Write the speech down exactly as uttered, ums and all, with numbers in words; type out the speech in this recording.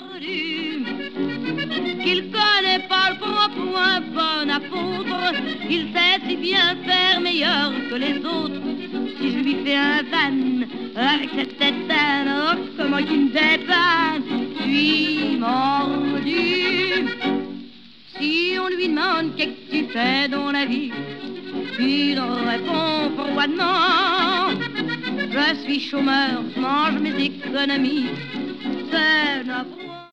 mordu, qu'il connaît pas le point pour un bon apôtre, il sait si bien faire meilleur que les autres. Si je lui fais un van avec cette tête oh, comment qu'il me dépanne, je suis mordu. Si on lui demande qu'est-ce que tu fais dans la vie, il répond froidement, je suis chômeur, je mange mes économies. C'est